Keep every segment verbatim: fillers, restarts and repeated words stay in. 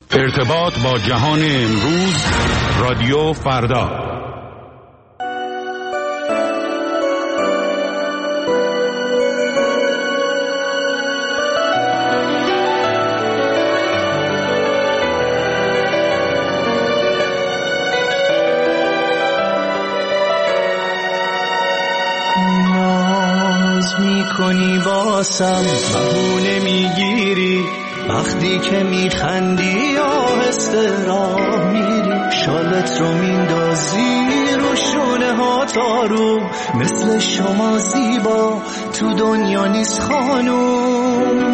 ارتباط با جهان امروز، رادیو فردا. ناز میکنی واسم، بهونه میگیری وقتی که میخندی، آهسته راه میری، شالت رو میندازی رو شونه ها تارو، مثل شما زیبا تو دنیا نیست خانوم.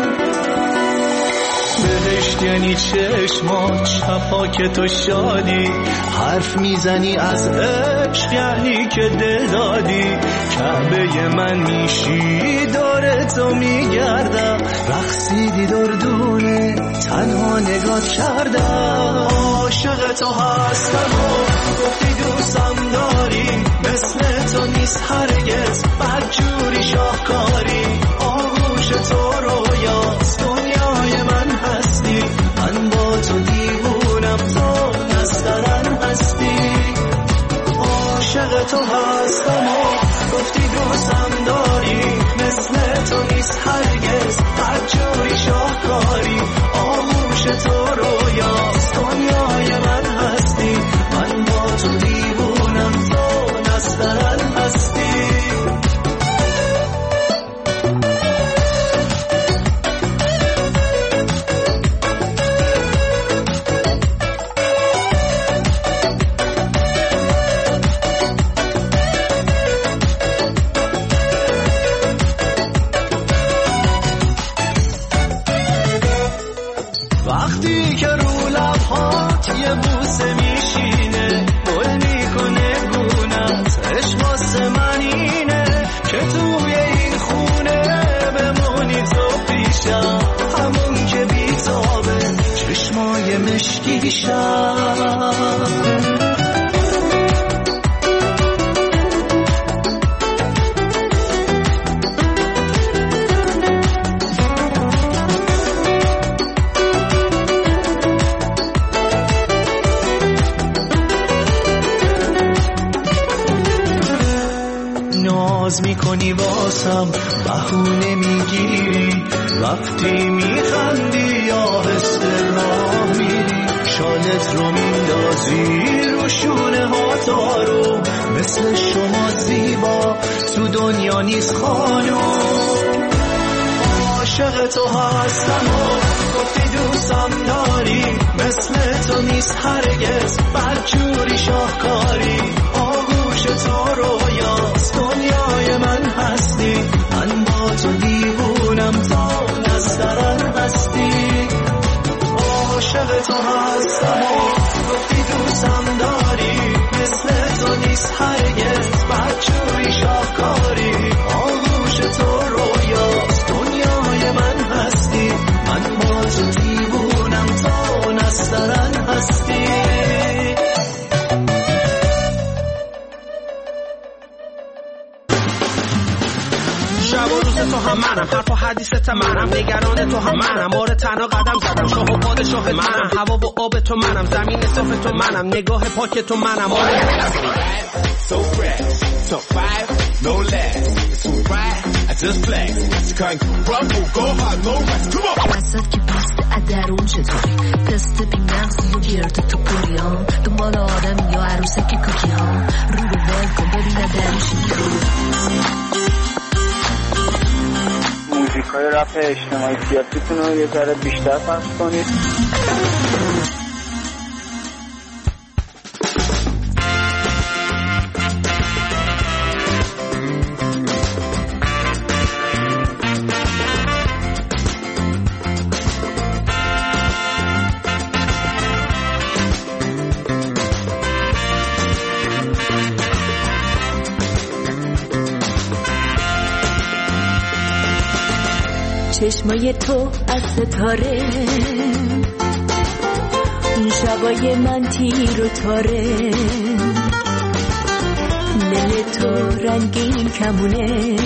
بهشت یعنی چشمات، شفاک تو شادی، حرف میزنی از عشق یعنی که دل دادی، کعبه من میشی داره تو میگردم، رقصیدی دردونه تنها نگات کردم، عاشق تو هستم و گفتی دوستم داری، مثل تو نیست هرگز بدجوری شاهکاری، آغوش تو رویاست دنیای من هستی، من با تو دیوونم تو نسترن هستی، عاشق تو هستم و گفتی دوستم داری، مثل تو نیست هرگز بدجوری شاهکاری، آغوش تو رویاست دنیای من هستی، من با تو دیوونم تو نسترن هستی. وقتی که رو لبهات یه بوسه میشینه، گل میکنه گونت، عشق واسه من اینه که توی این خونه بمونی تو پیشم، همون که بیتابه چشمای مشکیشم. ناز میکنی واسم، بهونه میگیری وقتی میخندی، آهسته راه میری، شالت رو میندازی رو شونه ها تارو، مثل شما زیبا تو دنیا نیست خانوم، عاشق تو هستم و گفتی دوستم داری، مثل تو نیست هرگز بدجوری شاهکاری، آغوش تو رویاست دنیای من هستی، من با تو دیوونم تا نسترن هستی، عاشق تو هستم و گفتی دوستم داری، مثل تو نیست هرگز بدجوری شاهکاری، آغوش تو رویاست دنیای من هستی، من با تو دیوونم تا نسترن هستی. شب و روز تو هم منم، حرف و حدیثت منم، نگران تو هم منم، آره تنها قدم زدم، شاه و پادشاه منم، هوا و آب تو منم، زمین صاف تو منم، نگاه پاک تو منم، آره so fresh, so five, no less, too bright, I just flex, can't crumble, go hard, no rest, come on. وسط که پست ادرون چطوری، تست بی نفسی و گرد تو کوری ها، دنبال آدم یا عروسه که کوکی ها، رو رو بل کن ببینه درشی موزیک های رپ اجتماعی سیاسیتون رو یه ذره بیشتر پخش کنید. چشمای تو از ستاره، اون شبای من تیر و تاره، نل تو رنگین کمونه،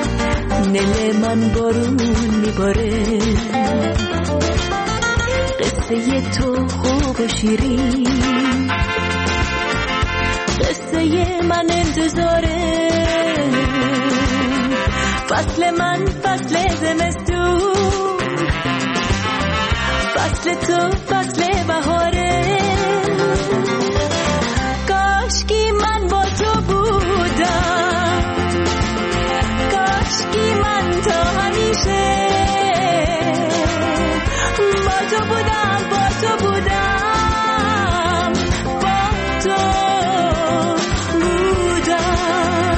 نل من بارون میباره، قصه تو خوب و شیرین، قصه من انتظاره، فصل من فصل زمستون، فصل تو فصل بهاره. کاشکی من با تو بودم، کاشکی من تا همیشه با تو بودم، با تو بودم، با تو بودم.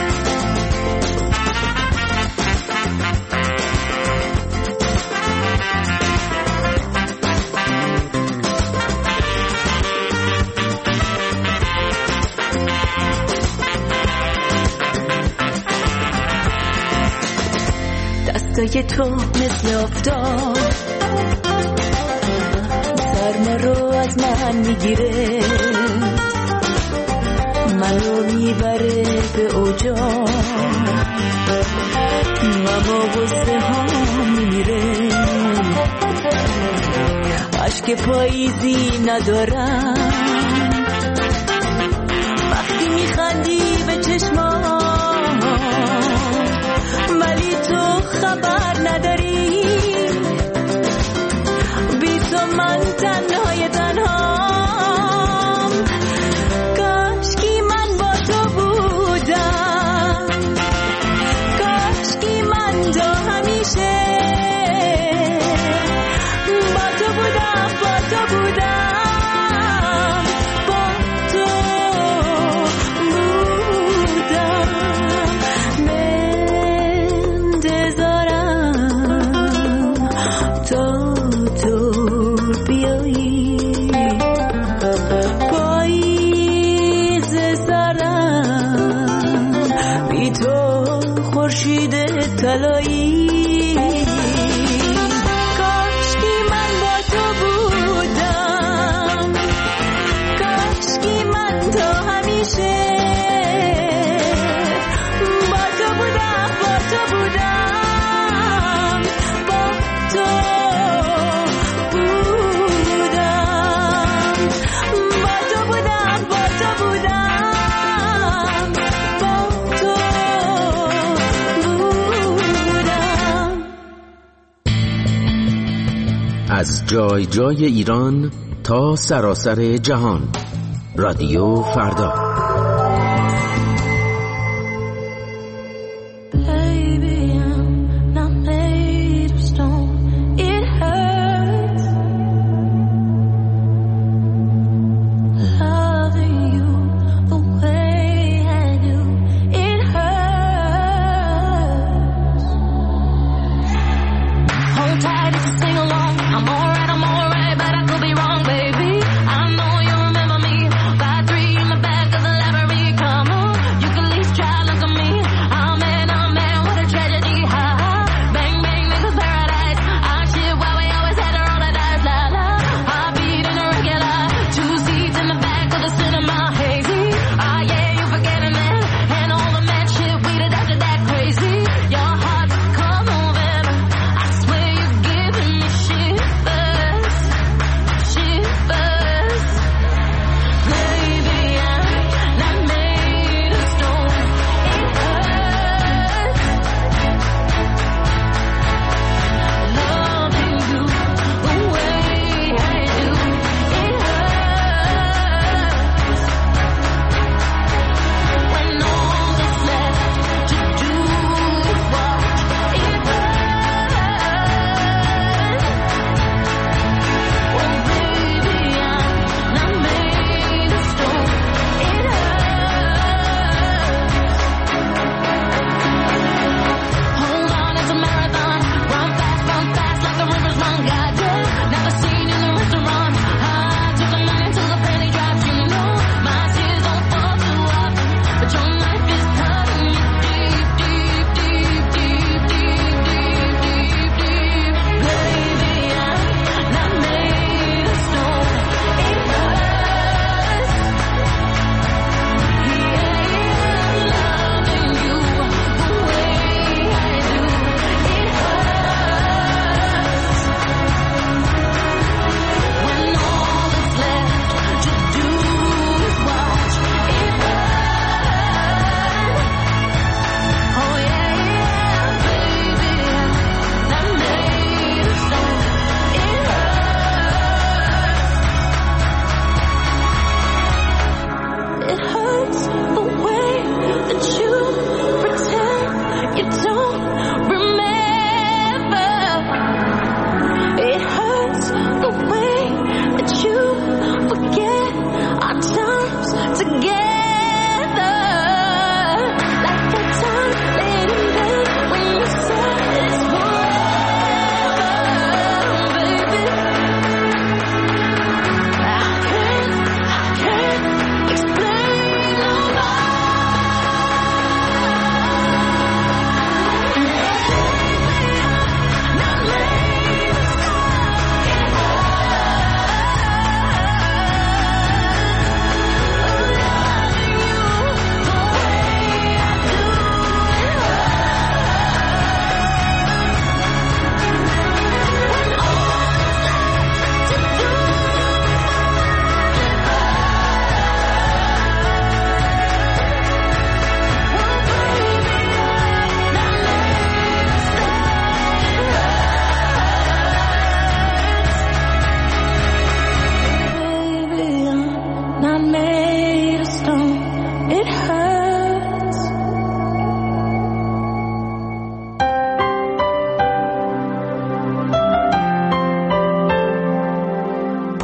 دستای تو مثل آفتاب سرما رو از من میگیره، منو میبره به اوجا، اما غصه ها میمیره. عشق پاییزی ندارم وقتی میخندی به چشمام، ولی تو خبر نداری بی تو من تنهای تنهام. کاشکی من با تو بودم، کاشکی من تا همیشه با تو بودم، با تو بودم، با تو بودم. منتظرم تا تو بیایی، پاییز سرم بی تو خورشید طلایی. کاشکی من با تو بودم، کاشکی من تا همیشه با تو بودم، با تو بودم، با تو بودم، با تو بودم، با تو بودم، با تو بودم. از جای جای ایران تا سراسر جهان، رادیو فردا. Baby, I'm not made of stone. It hurts loving you the way I do. It hurts. Hold tight if you sing along. I'm alright, I'm alright, but I could be wrong, baby. I know you remember me. Five three in the back of the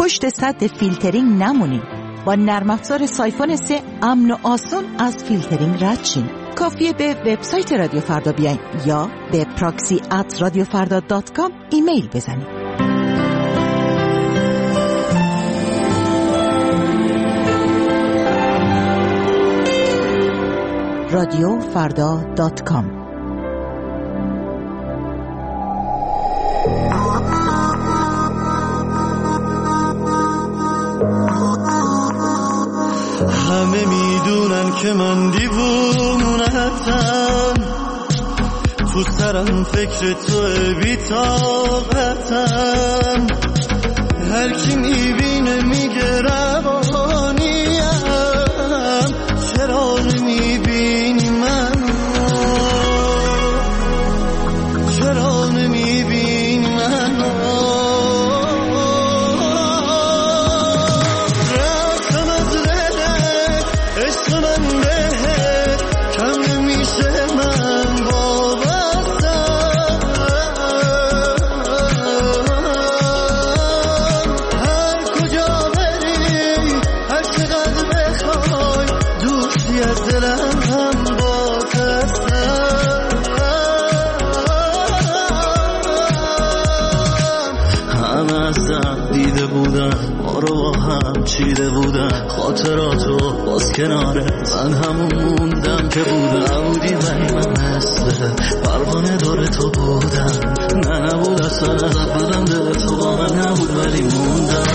پشت سد فیلترینگ نمونین. با نرم افزار سایفون سه امن و آسون از فیلترینگ رد شین. کافیه به وبسایت رادیو فردا بیاین یا به پراکسی ات رادیو فردا دات کام ایمیل بزنید. رادیو فردا دات کام. همه میدونن که من دیوونتم، تو سرم فکر توی بی‌طاقتم، هر کی میبینه میگه روانیم، چرا نمیبینی منو، چرا نمیبینی منو. رفتم از رهت عشق من بهت، کم نمیشه من وابستم، هر کجا بری هر چقدر بخوای دوستی از دلم هم باز هستم. همه ازم دیده بودن، ما رو با هم چیده بودن، خاطراتو باز کناره من همون موندم که بودم. نبودی ولی من مثل پروانه داره تو بودم، نه نبود اصلا ازت بدم، دل تو با من نبود ولی موندم.